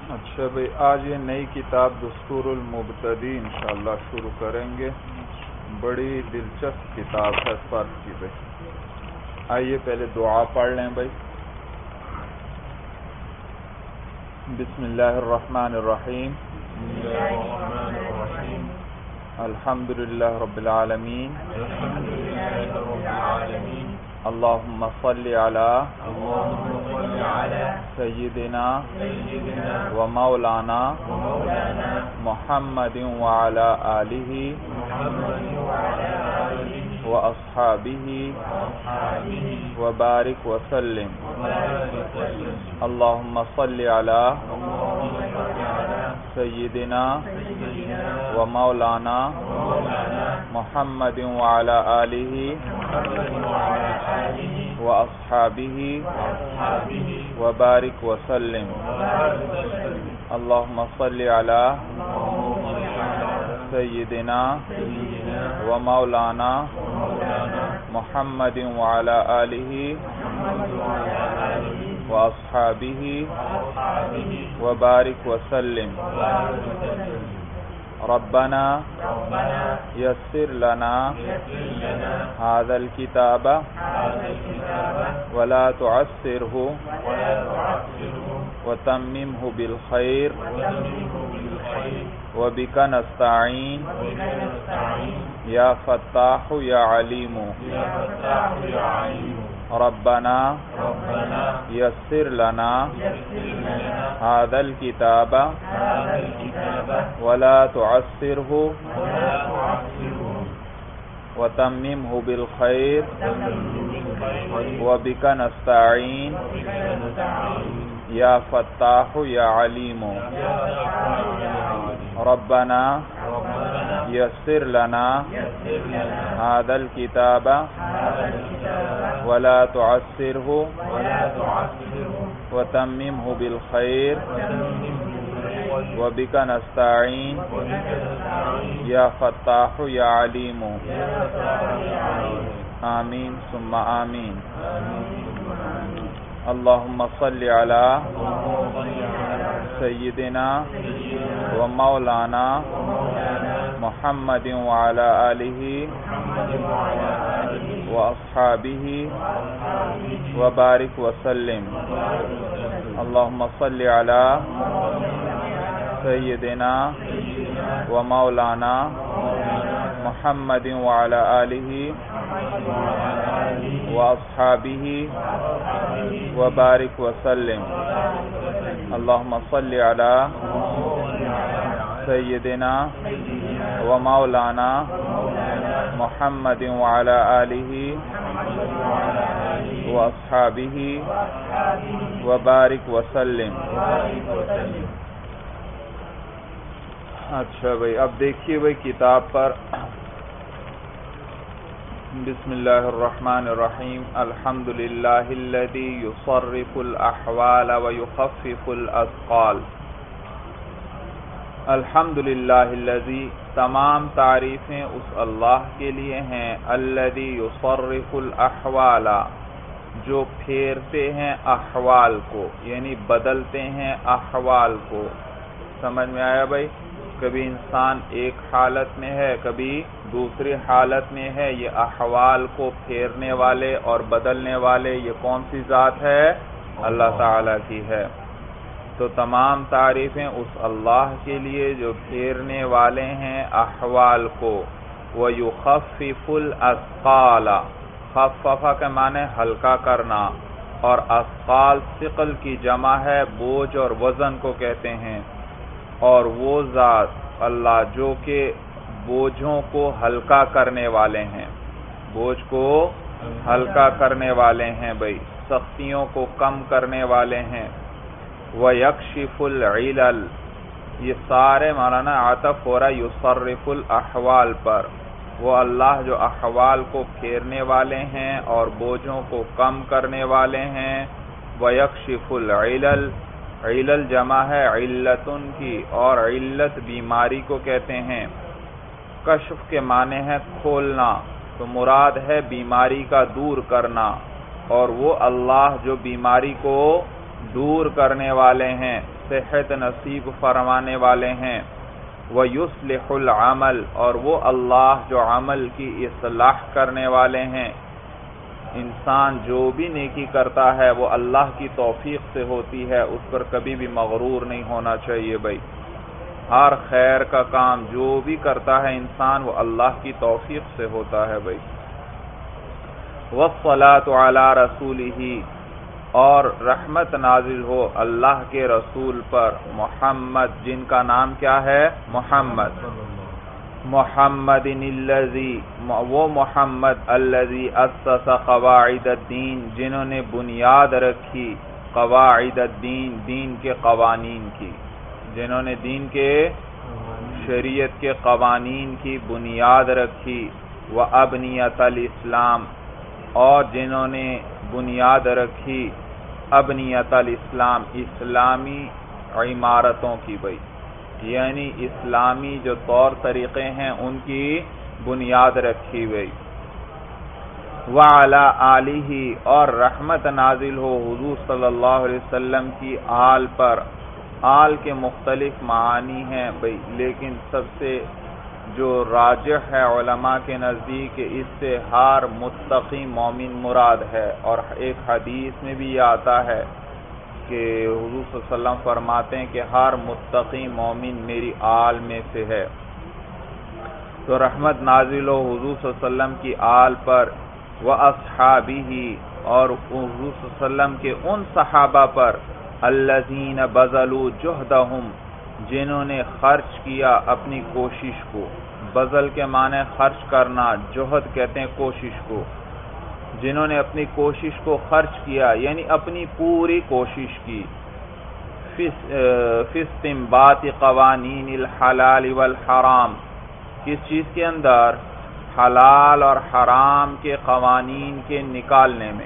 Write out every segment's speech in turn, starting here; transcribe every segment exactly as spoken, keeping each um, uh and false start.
اچھا بھائی، آج یہ نئی کتاب دستور المبتدی انشاءاللہ شروع کریں گے. بڑی دلچسپ کتاب ہے فرق کی. بھائی آئیے پہلے دعا پڑھ لیں. بھائی بسم اللہ الرحمن الرحیم. الحمدللہ رب العالمین. اللہم صلی علی سیدنا و مولانا محمد وعلی آلہ و اصحابہ و بارک وسلم. اللہم صلی علی سیدنا و مولانا محمد وعلی آلہ و اصحابہ و بارک وسلم. اللہم صلی علی سیدنا و مولانا محمد وعلی آلہ و اصحابہ و بارک وسلم. ربنا یسر لنا هذا الكتاب ولا تعسره وتممه بالخير وبك نستعين يا فتاح يا عليم. ربنا یسر لنا هذا الكتاب ولا تعسره وتممه بالخير وبك نستعين يا فتاح يا عليم. ربنا یسر لنا هذا الكتاب ولا تعسره وتممه بالخير وبك نستعين يا فتاح يا عليم. آمین ثم آمین. اللہم صل علی سیدنا و مولانا محمد وعلی آلہ و اصحابہ و بارک وسلم. اللہم صل علی سیدنا و مولانا محمد وعلی آلہ و اصحابہ و بارک وسلم. اللہم صل علی سیدنا و مولانا محمد وعلی آلہ و اصحابہ و بارک وسلم. اچھا بھائی، اب دیکھیے بھائی کتاب پر. بسم اللہ الرحمن الرحیم. الحمدللہ الذی یصرف الاحوال ویخفف الاثقال. الحمدللہ الذی، تمام تعریفیں اس اللہ کے لیے ہیں. الذی یصرف الاحوال، جو پھیرتے ہیں احوال کو، یعنی بدلتے ہیں احوال کو. سمجھ میں آیا بھائی؟ کبھی انسان ایک حالت میں ہے، کبھی دوسری حالت میں ہے. یہ احوال کو پھیرنے والے اور بدلنے والے یہ کون سی ذات ہے؟ اللہ تعالیٰ کی ہے. تو تمام تعریفیں اس اللہ کے لیے جو پھیرنے والے ہیں احوال کو. وَيُخَفِّفُ الْأَثْقَالَ، خففہ کے معنی ہلکا کرنا، اور اثقال ثقل کی جمع ہے، بوجھ اور وزن کو کہتے ہیں. اور وہ ذات اللہ جو کہ بوجھوں کو ہلکا کرنے والے ہیں، بوجھ کو ہلکا کرنے والے ہیں بھائی، سختیوں کو کم کرنے والے ہیں. وَيَكْشِفُ الْعِلَلِ، یہ سارے مولانا عطف ہو رہا یصرف الاحوال پر. وہ اللہ جو احوال کو پھیرنے والے ہیں اور بوجھوں کو کم کرنے والے ہیں. وَيَكْشِفُ الْعِلَلِ، علل جمع ہے علتن کی، اور علت بیماری کو کہتے ہیں. کشف کے معنی ہے کھولنا، تو مراد ہے بیماری کا دور کرنا. اور وہ اللہ جو بیماری کو دور کرنے والے ہیں. صحت نصیب فرمانے والے ہیں، وَيُصْلِحُ الْعَمَلَ اور وہ اللہ جو عمل کی اصلاح کرنے والے ہیں۔ انسان جو بھی نیکی کرتا ہے وہ اللہ کی توفیق سے ہوتی ہے، اس پر کبھی بھی مغرور نہیں ہونا چاہیے بھائی۔ ہر خیر کا کام جو بھی کرتا ہے انسان وہ اللہ کی توفیق سے ہوتا ہے بھائی۔ وَالصَّلَاةُ عَلَى رَسُولِهِ اور رحمت نازل ہو اللہ کے رسول پر، محمد جن کا نام کیا ہے؟ محمد۔ محمد الذی وہ محمد الذی اسس قواعد الدین جنہوں نے بنیاد رکھی قواعد الدین دین کے قوانین کی، جنہوں نے دین کے شریعت کے قوانین کی بنیاد رکھی، وَأَبْنِيَةَ الْإِسْلَامِ اور جنہوں نے بنیاد رکھی ابنیت الاسلام اسلامی عمارتوں کی بھائی، یعنی اسلامی جو طور طریقے ہیں ان کی بنیاد رکھی گئی۔ وعلی آلہ اور رحمت نازل ہو حضور صلی اللہ علیہ وسلم کی آل پر۔ آل کے مختلف معانی ہیں بھائی، لیکن سب سے جو راجح ہے علماء کے نزدیک اس سے ہر متقی مومن مراد ہے، اور ایک حدیث میں بھی یہ آتا ہے کہ حضور صلی اللہ علیہ وسلم فرماتے ہیں کہ ہر متقی مومن میری آل میں سے ہے۔ تو رحمت نازل ہو حضور صلی اللہ علیہ وسلم کی آل پر، وَأَصْحَابِهِ اور حضور صلی اللہ علیہ وسلم کے ان صحابہ پر، الَّذِينَ بَذَلُوا جُهْدَهُمْ جنہوں نے خرچ کیا اپنی کوشش کو۔ بذل کے معنی خرچ کرنا، جہد کہتے ہیں کوشش کو۔ جنہوں نے اپنی کوشش کو خرچ کیا یعنی اپنی پوری کوشش کی، فی استنباط قوانین الحلال والحرام کس چیز کے اندر؟ حلال اور حرام کے قوانین کے نکالنے میں،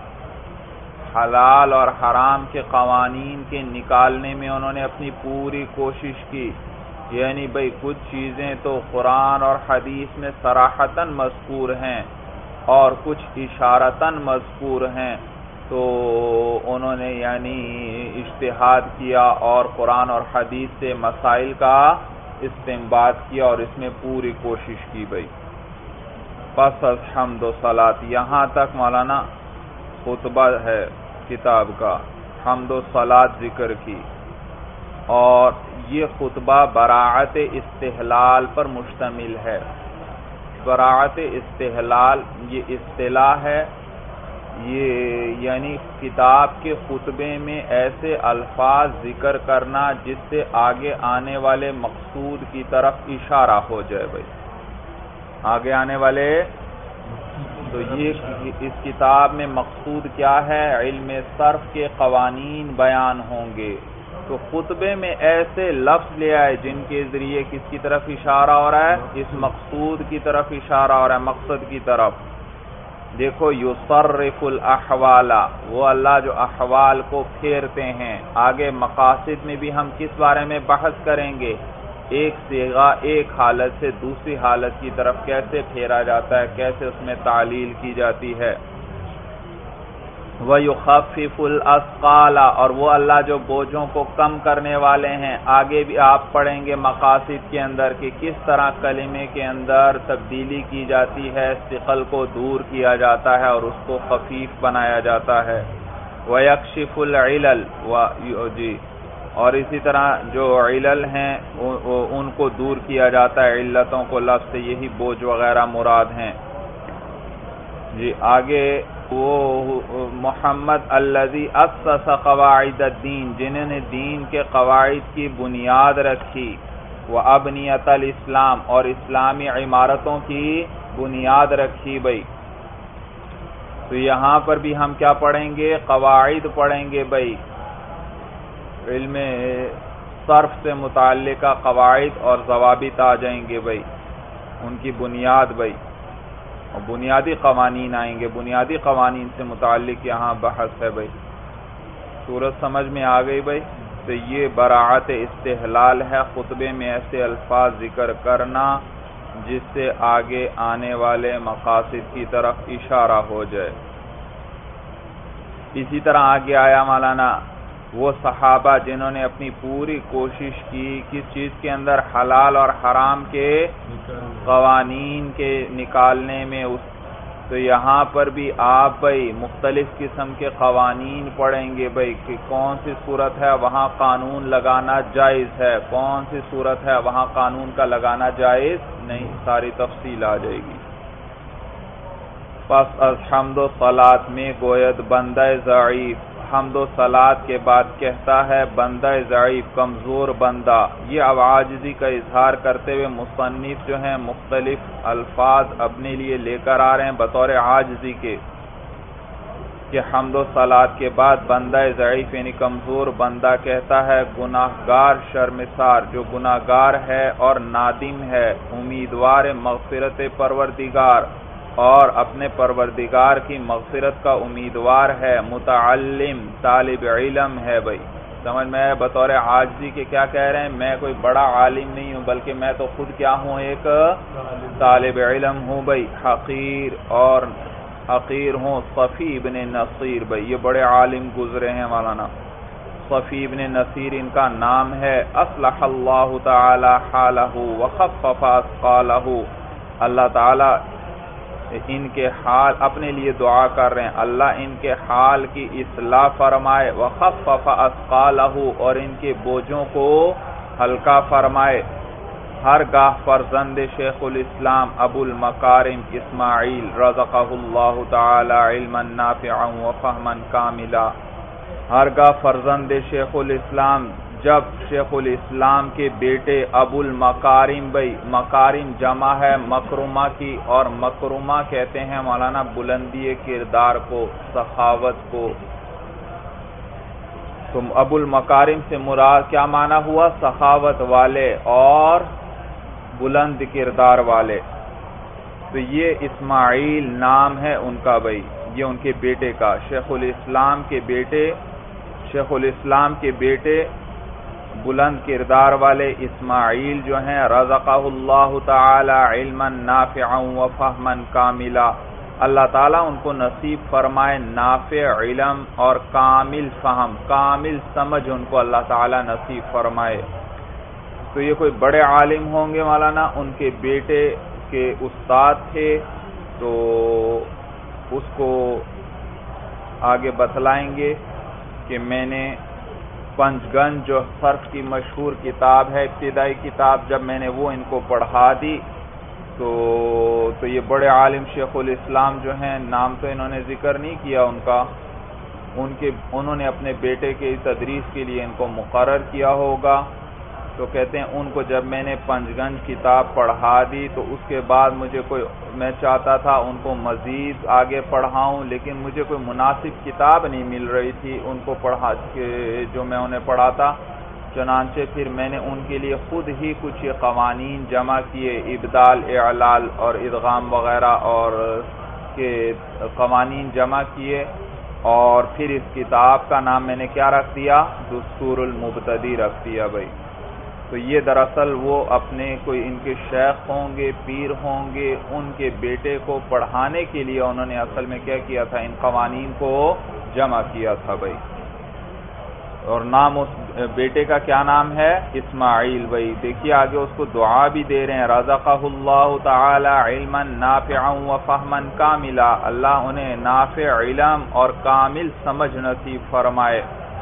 حلال اور حرام کے قوانین کے نکالنے میں انہوں نے اپنی پوری کوشش کی، یعنی بھئی کچھ چیزیں تو قرآن اور حدیث میں صراحتاً مذکور ہیں اور کچھ اشارتاً مذکور ہیں، تو انہوں نے یعنی اجتہاد کیا اور قرآن اور حدیث سے مسائل کا استنباط کیا اور اس میں پوری کوشش کی بھئی۔ پس از حمد و صلاۃ یہاں تک مولانا خطبہ ہے کتاب کا، حمد و صلاۃ ذکر کی، اور یہ خطبہ براعت استحلال پر مشتمل ہے۔ براعت استحلال یہ اصطلاح ہے، یہ یعنی کتاب کے خطبے میں ایسے الفاظ ذکر کرنا جس سے آگے آنے والے مقصود کی طرف اشارہ ہو جائے بھائی، آگے آنے والے تو یہ اس کتاب میں مقصود کیا ہے؟ علم صرف کے قوانین بیان ہوں گے، تو خطبے میں ایسے لفظ لے آئے جن کے ذریعے کس کی طرف اشارہ ہو رہا ہے؟ اس مقصود کی طرف اشارہ ہو رہا ہے، مقصد کی طرف۔ دیکھو یصرف الاحوال وہ اللہ جو احوال کو پھیرتے ہیں، آگے مقاصد میں بھی ہم کس بارے میں بحث کریں گے، ایک صیغہ ایک حالت سے دوسری حالت کی طرف کیسے پھیرا جاتا ہے، کیسے اس میں تعلیل کی جاتی ہے۔ وَيُخَفِّفُ الْأَثْقَالَ اور وہ اللہ جو بوجھوں کو کم کرنے والے ہیں، آگے بھی آپ پڑھیں گے مقاصد کے اندر کہ کس طرح کلمے کے اندر تبدیلی کی جاتی ہے، ثقل کو دور کیا جاتا ہے اور اس کو خفیف بنایا جاتا ہے۔ وَيَكْشِفُ الْعِلَلَ جی اور اسی طرح جو علل ہیں ان کو دور کیا جاتا ہے، علتوں کو لفظ سے یہی بوجھ وغیرہ مراد ہیں جی۔ آگے وہ محمد الذی اسس قواعد الدین جنہوں نے دین کے قواعد کی بنیاد رکھی، وابنیت الاسلام اور اسلامی عمارتوں کی بنیاد رکھی بھائی۔ تو یہاں پر بھی ہم کیا پڑھیں گے؟ قواعد پڑھیں گے بھائی، علم صرف سے متعلقہ قواعد اور ضوابط آ جائیں گے بھائی، ان کی بنیاد بھائی، اور بنیادی قوانین آئیں گے، بنیادی قوانین سے متعلق یہاں بحث ہے بھائی۔ صورت سمجھ میں آ گئی بھائی؟ تو یہ براعت استحلال ہے، خطبے میں ایسے الفاظ ذکر کرنا جس سے آگے آنے والے مقاصد کی طرف اشارہ ہو جائے۔ اسی طرح آگے آیا مولانا وہ صحابہ جنہوں نے اپنی پوری کوشش کی کس چیز کے اندر، حلال اور حرام کے قوانین کے نکالنے میں. اس تو یہاں پر بھی آپ بھائی مختلف قسم کے قوانین پڑھیں گے بھائی کہ کون سی صورت ہے وہاں قانون لگانا جائز ہے، کون سی صورت ہے وہاں قانون کا لگانا جائز نہیں، ساری تفصیل آ جائے گی. پس از حمد و صلات میں گوید بندہ ضعیف، حمد و صلات کے بعد کہتا ہے بندہ ضعیف، کمزور بندہ. یہ اب عاجزی کا اظہار کرتے ہوئے مصنف جو ہیں مختلف الفاظ اپنے لیے لے کر آ رہے ہیں بطور عاجزی کے، کہ حمد و صلات کے بعد بندہ ضعیف یعنی کمزور بندہ کہتا ہے گناہگار شرمسار، جو گناہگار ہے اور نادم ہے، امیدوار مغفرت پروردگار اور اپنے پروردگار کی مغفرت کا امیدوار ہے، متعلم طالب علم ہے. بھائی سمجھ میں بطور عاجزی کے کیا کہہ رہے ہیں، میں کوئی بڑا عالم نہیں ہوں بلکہ میں تو خود کیا ہوں، ایک طالب علم ہوں. بھائی حقیر اور حقیر ہوں. صفی ابن نصیر، بھائی یہ بڑے عالم گزرے ہیں مولانا صفی ابن نصیر ان کا نام ہے. اصلح اللہ تعالی حالہ وخفف اثقالہ، اللہ تعالی ان کے حال اپنے لیے دعا کر رہے ہیں، اللہ ان کے حال کی اصلاح فرمائے، وخفف اثقالہ اور ان کے بوجھوں کو ہلکا فرمائے. ہر گاہ فرزند شیخ الاسلام ابو المکارم اسماعیل رزقہ اللہ تعالی علما نافعا وفہما کاملا، ہر گاہ فرزند شیخ الاسلام جب شیخ الاسلام کے بیٹے ابو المکارم، بھائی مکارم جمع ہے مکرمہ کی، اور مکرمہ کہتے ہیں مولانا بلندی کردار کو، سخاوت کو. تو ابو المکارم سے مراد کیا معنی ہوا، سخاوت والے اور بلند کردار والے. تو یہ اسماعیل نام ہے ان کا، بھائی یہ ان کے بیٹے کا، شیخ الاسلام کے بیٹے شیخ الاسلام کے بیٹے بلند کردار والے اسماعیل جو ہیں، رزقہ اللہ تعالی علما نافعا وفہما کاملا، اللہ تعالیٰ ان کو نصیب فرمائے نافع علم اور کامل فہم، کامل سمجھ ان کو اللہ تعالیٰ نصیب فرمائے. تو یہ کوئی بڑے عالم ہوں گے مولانا، ان کے بیٹے کے استاد تھے. تو اس کو آگے بتلائیں گے کہ میں نے پنج گنج جو صرف کی مشہور کتاب ہے، ابتدائی کتاب، جب میں نے وہ ان کو پڑھا دی تو تو یہ بڑے عالم شیخ الاسلام جو ہیں، نام تو انہوں نے ذکر نہیں کیا ان کا، ان کے انہوں نے اپنے بیٹے کے تدریس کے لیے ان کو مقرر کیا ہوگا. تو کہتے ہیں ان کو جب میں نے پنج گنج کتاب پڑھا دی تو اس کے بعد مجھے کوئی میں چاہتا تھا ان کو مزید آگے پڑھاؤں، لیکن مجھے کوئی مناسب کتاب نہیں مل رہی تھی ان کو پڑھا جو میں انہیں پڑھاتا. چنانچہ پھر میں نے ان کے لیے خود ہی کچھ یہ قوانین جمع کیے، ابدال، اعلال اور ادغام وغیرہ اور کے قوانین جمع کیے، اور پھر اس کتاب کا نام میں نے کیا رکھ دیا، دستور المبتدی رکھ دیا. بھائی تو یہ دراصل وہ اپنے کوئی ان کے شیخ ہوں گے، پیر ہوں گے، ان کے بیٹے کو پڑھانے کے لیے انہوں نے اصل میں کیا کیا تھا، ان قوانین کو جمع کیا تھا. بھائی اور نام اس بیٹے کا کیا نام ہے، اسماعیل. بھائی دیکھیے آگے اس کو دعا بھی دے رہے ہیں، رزقہ اللہ تعالی علما نافعا وفہما کاملا، اللہ انہیں نافع علم اور کامل سمجھ نصیب فرمائے.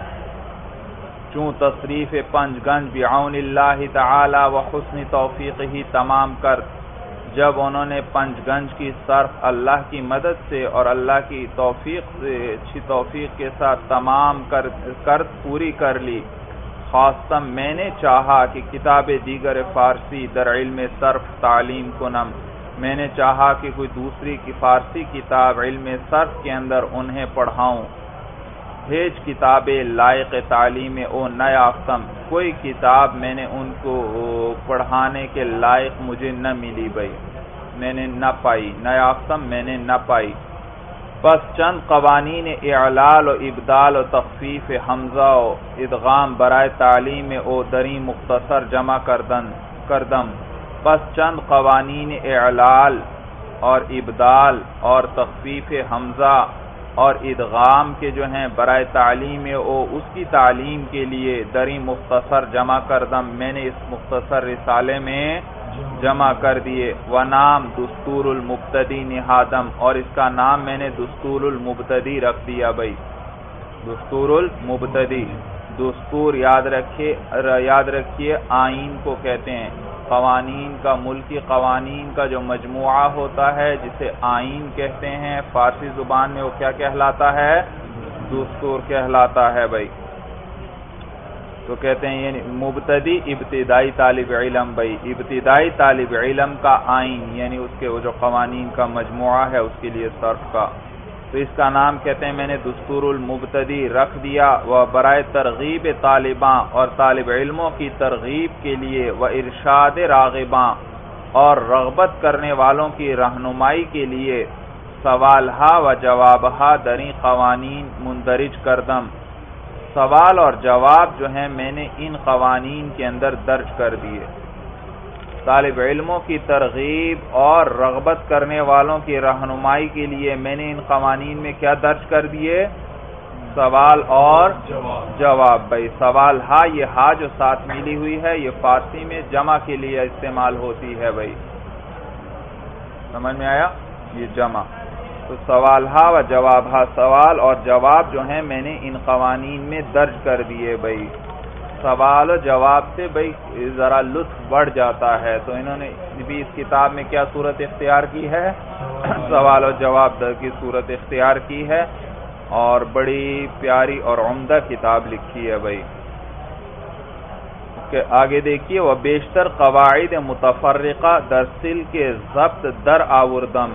چون تصریف پنج گنج بعون اللہ تعالی و حسن توفیق ہی تمام کر، جب انہوں نے پنج گنج کی صرف اللہ کی مدد سے اور اللہ کی توفیق سے اچھی توفیق کے ساتھ تمام کر کر پوری کر لی، خاصتاً میں نے چاہا کہ کتاب دیگر فارسی در علم صرف تعلیم کنم، میں نے چاہا کہ کوئی دوسری کی فارسی کتاب علم صرف کے اندر انہیں پڑھاؤں. بھیج کتاب لائق تعلیم او نیافتم، کوئی کتاب میں نے ان کو پڑھانے کے لائق مجھے نہ ملی. بھائی میں نے نہ پائی، نیافتم میں نے نہ پائی. بس چند قوانین اعلال و ابدال و تخفیف حمزہ و ادغام برائے تعلیم او دری مختصر جمع کردن کردم بس چند قوانین اعلال اور ابدال اور تخفیف حمزہ اور ادغام کے جو ہیں برائے تعلیم او اس کی تعلیم کے لیے دری مختصر جمع کردم، میں نے اس مختصر رسالے میں جمع کر دیے۔ ونام دستور المبتدی نہادم، اور اس کا نام میں نے دستور المبتدی رکھ دیا بھائی، دستور المبتدی۔ دستور یاد رکھیے یاد رکھیے آئین کو کہتے ہیں، قوانین کا، ملکی قوانین کا جو مجموعہ ہوتا ہے جسے آئین کہتے ہیں، فارسی زبان میں وہ کیا کہلاتا ہے؟ دستور کہلاتا ہے بھائی۔ تو کہتے ہیں یعنی مبتدی ابتدائی طالب علم بھائی، ابتدائی طالب علم کا آئین یعنی اس کے وہ جو قوانین کا مجموعہ ہے اس کے لیے صرف کا، تو اس کا نام کہتے ہیں میں نے دستور المبتدی رکھ دیا۔ وہ برائے ترغیب طالباں، اور طالب علموں کی ترغیب کے لیے، وہ ارشاد راغباں، اور رغبت کرنے والوں کی رہنمائی کے لیے، سوالہا و جوابہا دری قوانین مندرج کردم، سوال اور جواب جو ہیں میں نے ان قوانین کے اندر درج کر دیے۔ طالب علموں کی ترغیب اور رغبت کرنے والوں کی رہنمائی کے لیے میں نے ان قوانین میں کیا درج کر دیے؟ سوال اور جواب بھائی۔ سوال ہا، یہ ہا جو ساتھ ملی ہوئی ہے یہ فارسی میں جمع کے لیے استعمال ہوتی ہے بھائی، سمجھ میں آیا؟ یہ جمع، تو سوال ہا و جواب ہا، سوال اور جواب جو ہیں میں نے ان قوانین میں درج کر دیے بھائی۔ سوال و جواب سے بھائی ذرا لطف بڑھ جاتا ہے، تو انہوں نے بھی اس کتاب میں کیا صورت اختیار کی ہے؟ سوال و جواب کی صورت اختیار کی ہے، اور بڑی پیاری اور عمدہ کتاب لکھی ہے بھائی۔ کہ آگے دیکھیے، وہ بیشتر قواعد متفرقہ در سلک ضبط در آوردم،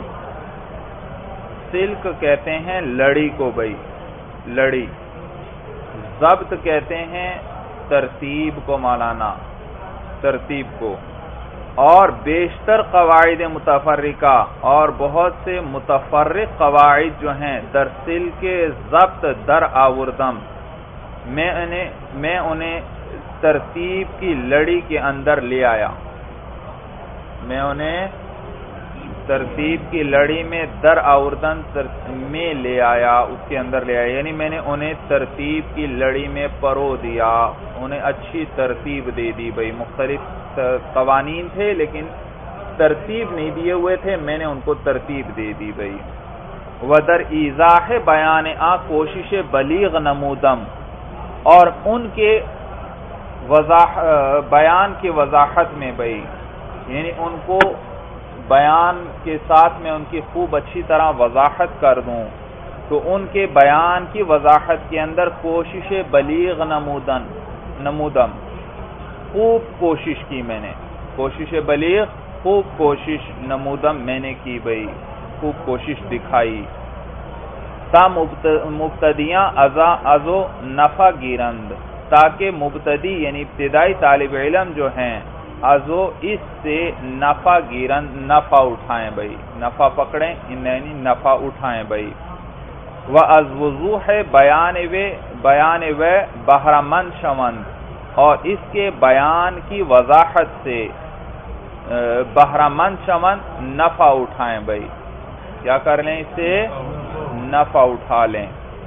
سلک کہتے ہیں لڑی کو بھائی، لڑی، ضبط کہتے ہیں ترتیب کو، مولانا ترتیب کو، اور بیشتر قواعد متفرقہ، اور بہت سے متفرق قواعد جو ہیں در سلک ضبط در آوردم، میں انہیں میں انہیں ترتیب کی لڑی کے اندر لے آیا، میں انہیں ترتیب کی لڑی میں در آوردن میں لے آیا، اس کے اندر لے آیا، یعنی میں نے انہیں ترتیب کی لڑی میں پرو دیا، انہیں اچھی ترتیب دے دی بھائی۔ مختلف قوانین تھے لیکن ترتیب نہیں دیے ہوئے تھے، میں نے ان کو ترتیب دے دی بھائی۔ ودر ایضاح بیان آ کوشش بلیغ نمودم، اور ان کے وضاح بیان کی وضاحت میں بھائی، یعنی ان کو بیان کے ساتھ میں ان کی خوب اچھی طرح وضاحت کر دوں، تو ان کے بیان کی وضاحت کے اندر کوشش بلیغ نمودن نمودم خوب کوشش کی میں نے، کوشش بلیغ خوب کوشش نمودم میں نے کی بھائی، خوب کوشش دکھائی، تا مبتدیاں ازا ازو نفع گیرند، تاکہ مبتدی یعنی ابتدائی طالب علم جو ہیں ازو اس سے نفع گیرن، نفع اٹھائیں بھائی، نفع پکڑیں یعنی نفع اٹھائیں بھائی۔ و از وضوح بیان و بیان و بہرمند شوند، اور اس کے بیان کی وضاحت سے بہرمند شوند نفع اٹھائیں بھائی، کیا کر لیں اس سے؟ نفع اٹھا لیں۔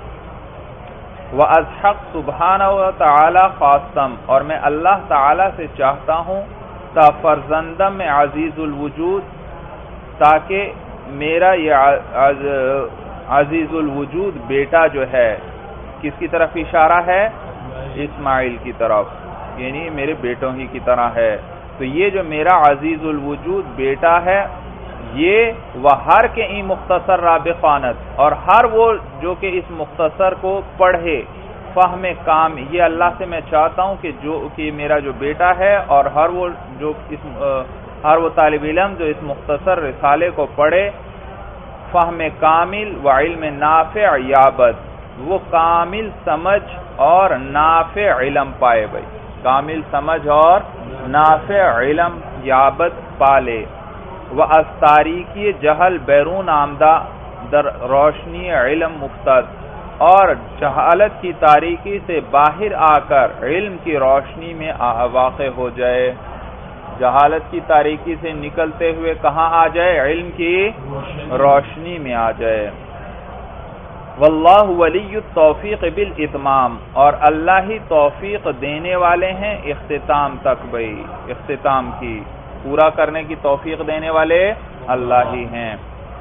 و از حق سبحانہ و تعالی خواستم، اور میں اللہ تعالی سے چاہتا ہوں تا فرزندم عزیز الوجود، تاکہ میرا یہ عزیز الوجود بیٹا جو ہے، کس کی طرف اشارہ ہے؟ اسماعیل کی طرف، یعنی میرے بیٹوں ہی کی طرح ہے، تو یہ جو میرا عزیز الوجود بیٹا ہے، یہ وہ ہر کے این مختصر رابقانت، اور ہر وہ جو کہ اس مختصر کو پڑھے فہم کام، یہ اللہ سے میں چاہتا ہوں کہ جو کہ میرا جو بیٹا ہے اور ہر وہ جو اس ہر وہ طالب علم جو اس مختصر رسالے کو پڑھے فہم کامل و علم نافع یابد، وہ کامل سمجھ اور نافع علم پائے بھائی، کامل سمجھ اور نافع علم یابد پالے۔ وہ از تاریکی جہل بیرون آمدہ در روشنی علم مفتد، اور جہالت کی تاریکی سے باہر آ کر علم کی روشنی میں واقع ہو جائے، جہالت کی تاریکی سے نکلتے ہوئے کہاں آ جائے؟ علم کی روشنی میں آ جائے۔ واللہ ولی التوفیق بالاتمام، اور اللہ ہی توفیق دینے والے ہیں اختتام تک بھئی، اختتام کی پورا کرنے کی توفیق دینے والے اللہ ہی ہیں۔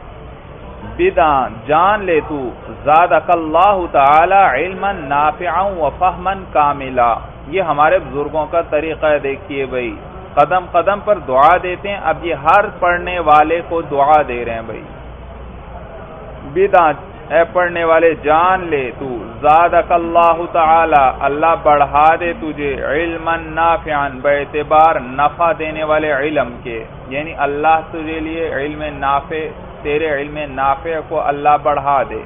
بدعا جان لے تو زادک اللہ تعالی علما نافعا و فہما کاملا، یہ ہمارے بزرگوں کا طریقہ ہے۔ دیکھیے بھئی قدم قدم پر دعا دیتے ہیں، اب یہ ہر پڑھنے والے کو دعا دے رہے ہیں بھئی۔ بدعا اے پڑھنے والے جان لے تو زادک اللہ تعالی، اللہ بڑھا دے تجھے علما نافعا، باعتبار نفع دینے والے علم کے، یعنی اللہ تجھے لیے علم نافع، تیرے علم نافع کو اللہ بڑھا دے۔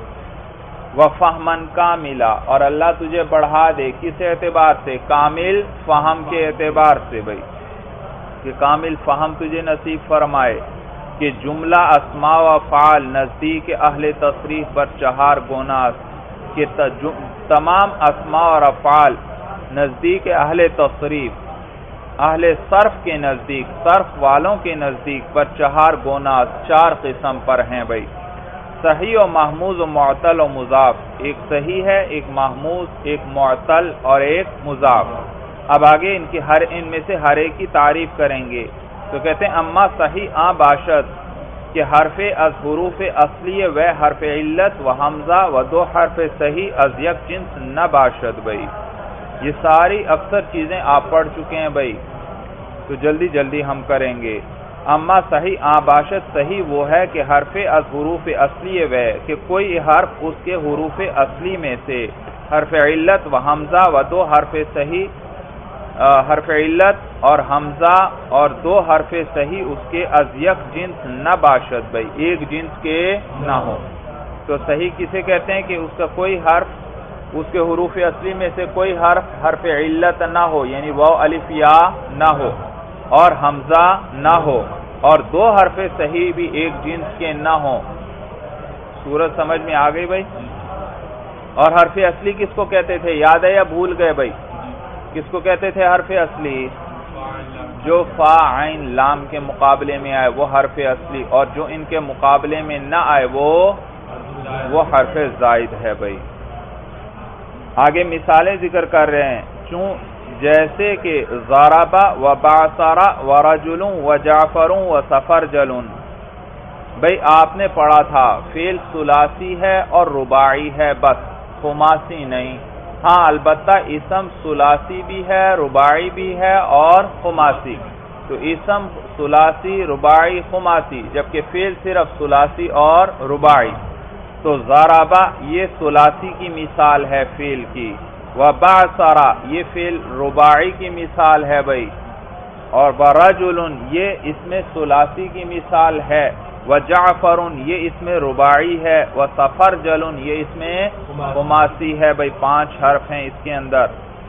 وفہما کاملا، اور اللہ تجھے بڑھا دے کس اعتبار سے؟ کامل فہم کے اعتبار سے بھئی، کہ کامل فہم تجھے نصیب فرمائے کہ جملہ اسماء و افعال نزدیک اہل تصریف پر چہار گونا، کہ تمام اسماء اور افعال نزدیک اہل تصریف، اہل صرف کے نزدیک، صرف والوں کے نزدیک پر چہار گونا، چار قسم پر ہیں بھئی۔ صحیح و محموز و معطل و مضاف، ایک صحیح ہے، ایک محموز، ایک معطل اور ایک مضاف۔ اب آگے ان کی ہر ان میں سے ہر ایک کی تعریف کریں گے۔ تو کہتے ہیں اما صحیح آ باشد، کہ حرف از حروف اصلی و حرف علت و حمزہ و دو حرف صحیح از یک جنس نہ باشد بھئی۔ یہ ساری اکثر چیزیں آپ پڑھ چکے ہیں بھئی، تو جلدی جلدی ہم کریں گے۔ اما صحیح آ باشد، صحیح وہ ہے کہ حرف از حروف اصلی و، کہ کوئی حرف اس کے حروف اصلی میں سے، حرف علت و حمزہ و دو حرف صحیح، حرف علت اور حمزہ اور دو حرف صحیح اس کے از یک جنس نہ باشد بھئی، ایک جنس کے نہ ہو۔ تو صحیح کسے کہتے ہیں؟ کہ اس کا کوئی حرف اس کے حروف اصلی میں سے کوئی حرف حرف علت نہ ہو، یعنی واو الف یا نہ ہو، اور حمزہ نہ ہو، اور دو حرف صحیح بھی ایک جنس کے نہ ہوں۔ صورت سمجھ میں آ گئی بھئی؟ اور حرف اصلی کس کو کہتے تھے؟ یاد ہے یا بھول گئے بھئی؟ کس کو کہتے تھے حرف اصلی؟ جو فا عین لام کے مقابلے میں آئے وہ حرف اصلی، اور جو ان کے مقابلے میں نہ آئے وہ وہ حرف زائد ہے بھئی۔ آگے مثالیں ذکر کر رہے ہیں، چون جیسے کہ ضربا و بعثرا و رجل و جعفر و سفرجل، بھئی آپ نے پڑھا تھا فعل ثلاثی ہے اور رباعی ہے، بس خماسی نہیں۔ ہاں البتہ اسم ثلاثی بھی ہے، رباعی بھی ہے اور خماسی، تو اسم ثلاثی، رباعی، خماسی، جبکہ فعل صرف ثلاثی اور رباعی۔ تو ضربا یہ ثلاثی کی مثال ہے فعل کی، وبعثرا یہ فعل رباعی کی مثال ہے بھئی، اور برجل یہ اس میں ثلاثی کی مثال ہے، وجعفر یہ اس میں رباعی ہے، وسفرجل یہ اس میں خماسی ہے بھئی، پانچ حرف ہیں اس کے اندر۔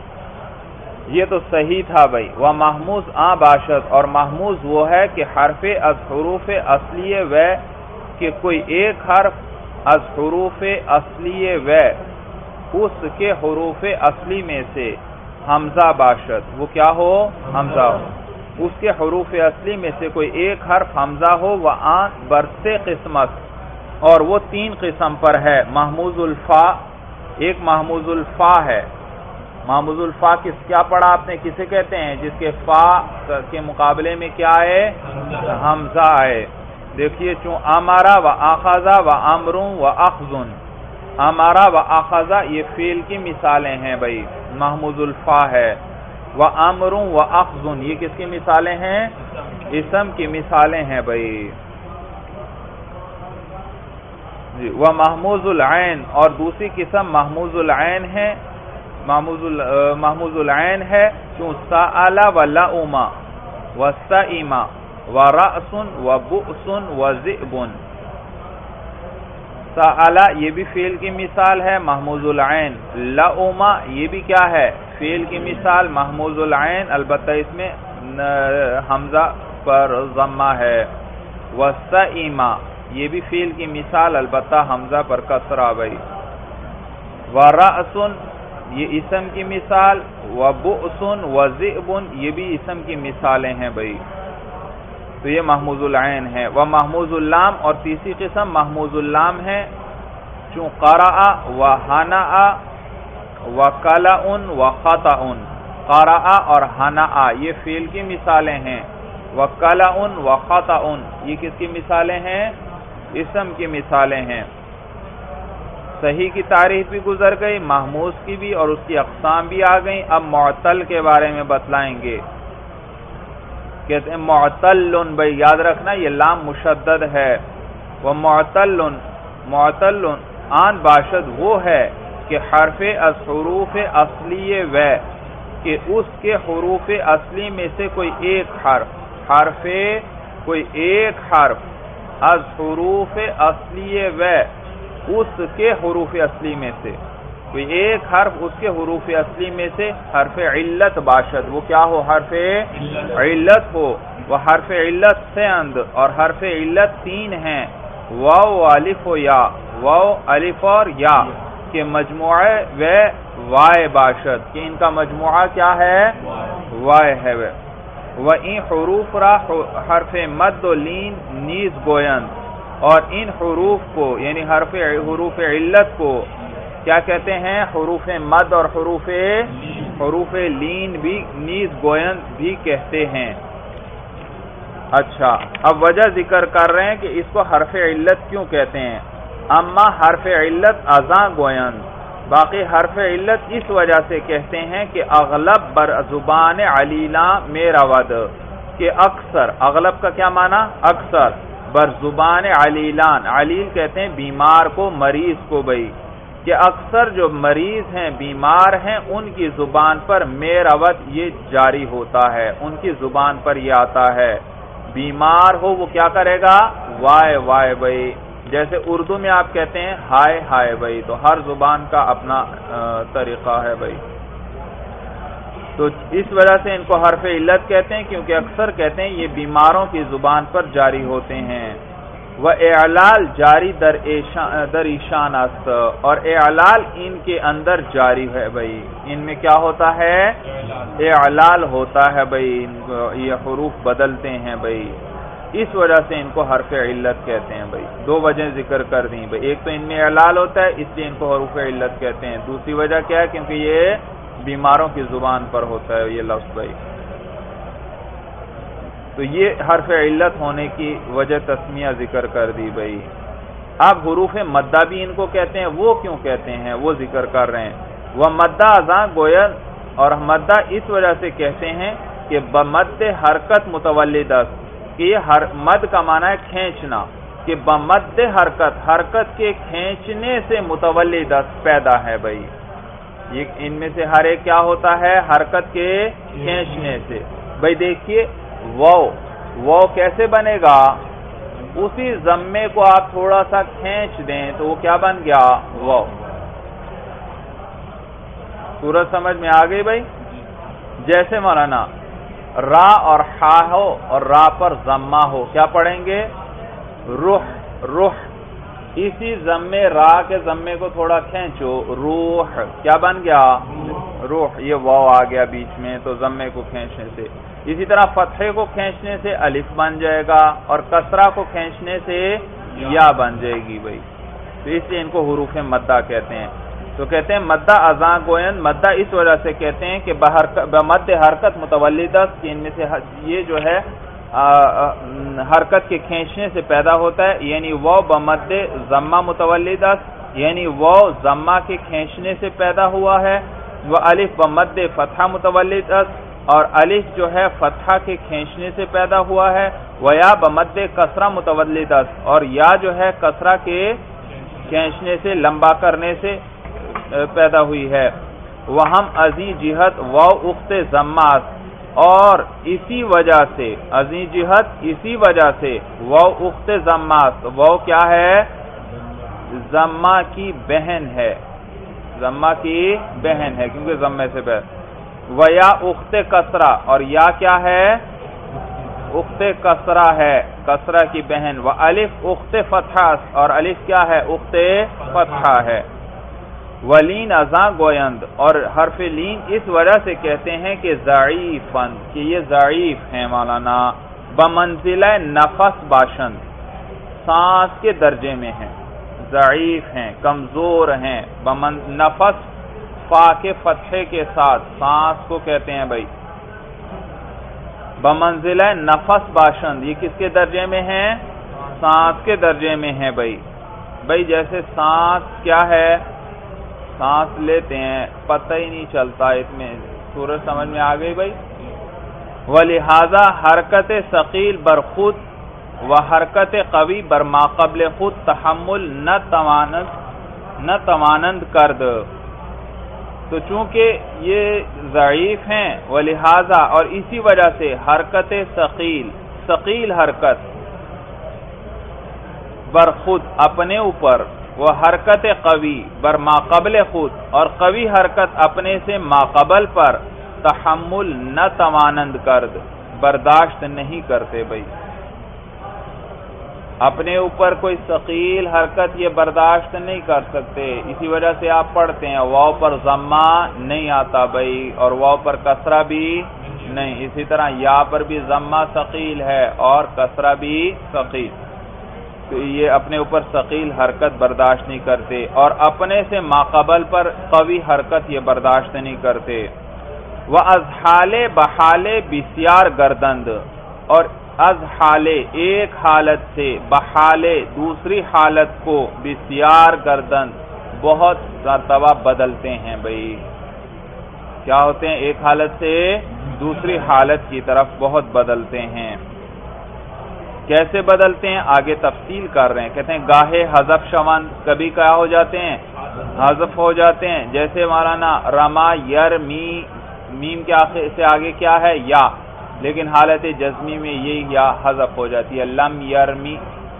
یہ تو صحیح تھا بھئی۔ ومحموز آ باشد، اور محموز وہ ہے کہ حرف از حروف اصلیہ و، کہ کوئی ایک حرف از حروف اصلیہ و اس کے حروف اصلی میں سے حمزہ باشد، وہ کیا ہو؟ حمزہ ہو، اس کے حروف اصلی میں سے کوئی ایک حرف حمزہ ہو، وآن برسے قسمت، اور وہ تین قسم پر ہے۔ محموز الفا، ایک محموز الفا ہے۔ محموز الفا کس کیا پڑھا آپ نے؟ کسے کہتے ہیں؟ جس کے فا کے مقابلے میں کیا ہے؟ حمزہ ہے۔ دیکھیے چون امارا و اخذا و امرون و اخذن، امارا و اخذا یہ فعل کی مثالیں ہیں بھئی، محموز الفا ہے۔ و امرون و اخذن یہ کس کی مثالیں ہیں؟ اسم کی مثالیں ہیں بھئی جی۔ و محموز العین، اور دوسری قسم محموز العین ہے، محموز محموز العین ہے، چون سأل و لؤم و سئم و رأس و بؤس و ذئب، سأل یہ بھی فعل کی مثال ہے محموز العین، لؤم یہ بھی کیا ہے؟ فعل کی مثال محموز العین، البتہ اس میں حمزہ پر ضمہ ہے، وسئم یہ بھی فعل کی مثال، البتہ حمزہ پر کسرہ بھئی، ورأس یہ اسم کی مثال، وبؤس وذئب یہ بھی اسم کی مثالیں ہیں بھئی، تو یہ محموز العین ہے۔ وہ محموز اللام، اور تیسری قسم محموز اللام ہے، چون قرأ و حنأ و کلأن و خطأن، قرأ اور حنأ یہ فعل کی مثالیں ہیں، و کلأن و خطأن یہ کس کی مثالیں ہیں؟ اسم کی مثالیں ہیں۔ صحیح کی تعریف بھی گزر گئی، محموز کی بھی، اور اس کی اقسام بھی آ گئیں۔ اب معتل کے بارے میں بتلائیں گے۔ کہتے ہیں معتل، بھائی یاد رکھنا یہ لام مشدد ہے۔ وہ معتل، معتل آن باشد وہ ہے کہ حرف از حروف اصلی و، کہ اس کے حروف اصلی میں سے کوئی ایک حرف، حرف کوئی ایک حرف از حروف اصلی و، اس کے حروف اصلی میں سے کوئی ایک حرف اس کے حروف اصلی میں سے حرف علت باشد، وہ کیا ہو؟ حرف علت ہو۔ وہ حرف علت سے اند، اور حرف علت تین ہیں، واو الف و یا، واو الف اور یا کہ مجموعہ و وائے باشد، کہ ان کا مجموعہ کیا ہے؟ وائے ہے۔ وہ این حروف را حرف مد و لین نیز گویند، اور ان حروف کو یعنی حرف حروف علت کو کیا کہتے ہیں؟ حروف مد اور حروف حروف لین بھی نیز گویند بھی کہتے ہیں۔ اچھا، اب وجہ ذکر کر رہے ہیں کہ اس کو حرف علت کیوں کہتے ہیں۔ اما حرف علت ازاں گویند، باقی حرف علت اس وجہ سے کہتے ہیں کہ اغلب بر زبان علیلاں میں رود، کہ اکثر، اغلب کا کیا معنی؟ اکثر، بر زبان علیلان، علیل کہتے ہیں بیمار کو، مریض کو بھئی، کہ اکثر جو مریض ہیں، بیمار ہیں، ان کی زبان پر میروت یہ جاری ہوتا ہے، ان کی زبان پر یہ آتا ہے۔ بیمار ہو وہ کیا کرے گا؟ وائے وائے بھئی، جیسے اردو میں آپ کہتے ہیں ہائے ہائے بھئی، تو ہر زبان کا اپنا طریقہ ہے بھئی۔ تو اس وجہ سے ان کو حرف علت کہتے ہیں، کیونکہ اکثر کہتے ہیں یہ بیماروں کی زبان پر جاری ہوتے ہیں۔ وہ اعلال جاری در در ایشان است، اور اعلال ان کے اندر جاری ہے بھئی، ان میں کیا ہوتا ہے؟ اعلال ہوتا ہے بھئی، یہ حروف بدلتے ہیں بھئی، اس وجہ سے ان کو حرف علت کہتے ہیں بھئی۔ دو وجہ ذکر کر دیں بھئی، ایک تو ان میں اعلال ہوتا ہے اس لیے ان کو حروف علت کہتے ہیں، دوسری وجہ کیا ہے؟ کیونکہ یہ بیماروں کی زبان پر ہوتا ہے یہ لفظ بھائی۔ تو یہ حرف علت ہونے کی وجہ تسمیہ ذکر کر دی بھائی۔ اب حروف مدہ بھی ان کو کہتے ہیں، وہ کیوں کہتے ہیں وہ ذکر کر رہے ہیں۔ وہ مدہ ازاں گوید، اور مدہ اس وجہ سے کہتے ہیں کہ بمد حرکت متولد است، کہ یہ مد کا معنی ہے کھینچنا، کہ بمد حرکت، حرکت کے کھینچنے سے متولد است پیدا ہے بھائی۔ یہ ان میں سے ہر ایک کیا ہوتا ہے؟ حرکت کے کھینچنے سے بھائی۔ دیکھیے واو، واو کیسے بنے گا؟ اسی ضمے کو آپ تھوڑا سا کھینچ دیں تو وہ کیا بن گیا؟ واو۔ صورت سمجھ میں آ گئی بھائی؟ جیسے مولانا را اور حا ہو اور را پر ضمہ ہو، کیا پڑھیں گے؟ روح، روح، اسی ضمے را کے ضمے کو تھوڑا کھینچو، روح، کیا بن گیا؟ روح۔ یہ واو آ گیا بیچ میں تو ضمے کو کھینچنے سے۔ اسی طرح فتحے کو کھینچنے سے الف بن جائے گا، اور کسرہ کو کھینچنے سے یا بن جائے گی بھائی۔ تو اس لیے ان کو حروف مدہ کہتے ہیں۔ تو کہتے ہیں مدہ ازاں گوئن، مدہ اس وجہ سے کہتے ہیں کہ بمد حرکت متولد است، کہ ان میں سے یہ جو ہے حرکت کے کھینچنے سے پیدا ہوتا ہے، یعنی وہ بمد ضمہ متولد است، یعنی وہ ضمہ کے کھینچنے سے پیدا ہوا ہے۔ وہ الف بمد فتحہ متولد است، اور الف جو ہے فتحہ کے کھینچنے سے پیدا ہوا ہے۔ وہ یا بمد کسرہ متولد است، اور یا جو ہے کسرہ کے کھینچنے سے، لمبا کرنے سے پیدا ہوئی ہے۔ وہ ہم ازیں جہت واو اخت ضمہ است، اور اسی وجہ سے ازیں جہت اسی وجہ سے واو اخت ضمہ است، واو کیا ہے؟ ضمہ کی بہن ہے، ضمہ کی بہن ہے کیونکہ ضمے سے بہن۔ و یا اخت کسرہ، اور یا کیا ہے؟ اخت کسرہ ہے، کسرہ کی بہن۔ و الف اخت فتحہ، اور الف کیا ہے؟ اخت فتحہ ہے۔ ولین ازاں گویند، اور حرف لین اس وجہ سے کہتے ہیں کہ ضعیفن، کہ یہ ضعیف ہیں مولانا، بمنزلہ نفس باشند، سانس کے درجے میں ہیں، ضعیف ہیں، کمزور ہیں، بمن نفس فا کے فتحے کے ساتھ سانس کو کہتے ہیں بھائی بمنزلہ نفس باشند، یہ کس کے درجے میں ہیں؟ سانس کے درجے میں ہیں بھائی بھائی جیسے سانس کیا ہے، سانس لیتے ہیں پتہ ہی نہیں چلتا، اس میں سورج سمجھ میں آ گئی بھائی. ولہذا حرکت ثقیل بر خود و حرکت قوی بر ما قبل خود تحمل نہ توانند نہ توانند کرد، تو چونکہ یہ ضعیف ہیں ولہذا اور اسی وجہ سے حرکت ثقیل ثقیل حرکت بر خود اپنے اوپر، وہ حرکت قوی بر ما قبل خود اور قوی حرکت اپنے سے ما قبل پر تحمل نہ توانند کرد برداشت نہیں کرتے بھائی. اپنے اوپر کوئی ثقیل حرکت یہ برداشت نہیں کر سکتے، اسی وجہ سے آپ پڑھتے ہیں واو پر ضمہ نہیں آتا بھائی اور واو پر کسرہ بھی نہیں، اسی طرح یا پر بھی ضمہ ثقیل ہے اور کسرہ بھی ثقیل، تو یہ اپنے اوپر ثقیل حرکت برداشت نہیں کرتے اور اپنے سے ماقبل پر قوی حرکت یہ برداشت نہیں کرتے. وَأَزْحَالِ بَحَالِ بِسْيَار گردند، اور ازحال ایک حالت سے بحال دوسری حالت کو بسیار گردن بہت مرتبہ بدلتے ہیں بھائی. کیا ہوتے ہیں؟ ایک حالت سے دوسری حالت کی طرف بہت بدلتے ہیں. کیسے بدلتے ہیں آگے تفصیل کر رہے ہیں. کہتے ہیں گاہے حذف شوند، کبھی کیا ہو جاتے ہیں؟ حذف ہو جاتے ہیں. جیسے مولانا رما یرمی، میم کے آخر سے آگے کیا ہے؟ یا، لیکن حالت جزمی میں یہ یا حذف ہو جاتی ہے. لم یرمی.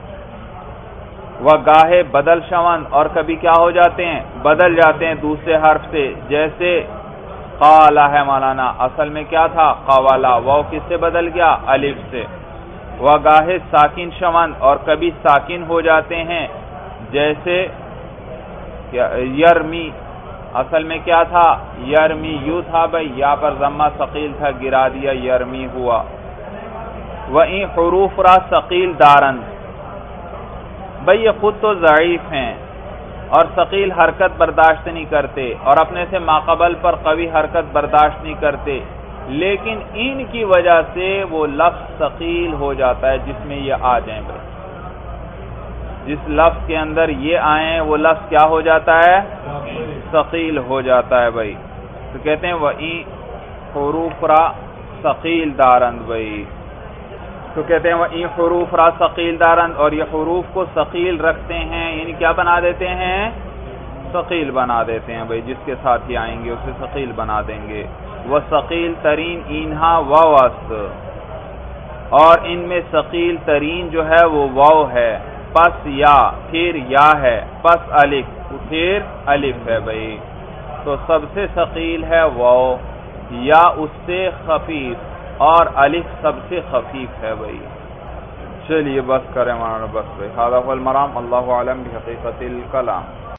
و گاہے بدل شوند، اور کبھی کیا ہو جاتے ہیں؟ بدل جاتے ہیں دوسرے حرف سے. جیسے قالا ہے مولانا، اصل میں کیا تھا؟ قوالا، واو کس سے بدل گیا؟ الف سے. و گاہے ساکن شوند، اور کبھی ساکن ہو جاتے ہیں. جیسے یرمی، اصل میں کیا تھا؟ یرمی یو تھا بھائی، یا پر ضمہ ثقیل تھا گرا دیا یرمی ہوا. وَإِن حروف را ثقیل دارند، بھائی یہ خود تو ضعیف ہیں اور ثقیل حرکت برداشت نہیں کرتے اور اپنے سے ماقبل پر قوی حرکت برداشت نہیں کرتے، لیکن ان کی وجہ سے وہ لفظ ثقیل ہو جاتا ہے جس میں یہ آ جائیں بھائی. جس لفظ کے اندر یہ آئیں وہ لفظ کیا ہو جاتا ہے؟ ثقیل ہو جاتا ہے بھائی. تو کہتے ہیں وَإِن حروف را ثقیل دارند بھائی. تو کہتے ہیں وَإِن حروف را ثقیل دارند، اور یہ حروف کو ثقیل رکھتے ہیں، یعنی کیا بنا دیتے ہیں؟ ثقیل بنا دیتے ہیں بھائی. جس کے ساتھ ہی آئیں گے اسے ثقیل بنا دیں گے. وہ ثقیل ترین اینہا واو است، اور ان میں ثقیل ترین جو ہے وہ واو ہے. پس یا، پھر یا ہے، پس الف، پھر الف ہے بھائی. تو سب سے ثقیل ہے واو، یا اس سے خفیف، اور الف سب سے خفیف ہے بھائی. چلیے بس کریں مولانا، بس بھائی. ھذا هو المرام، اللہ اعلم بحقیقت الکلام.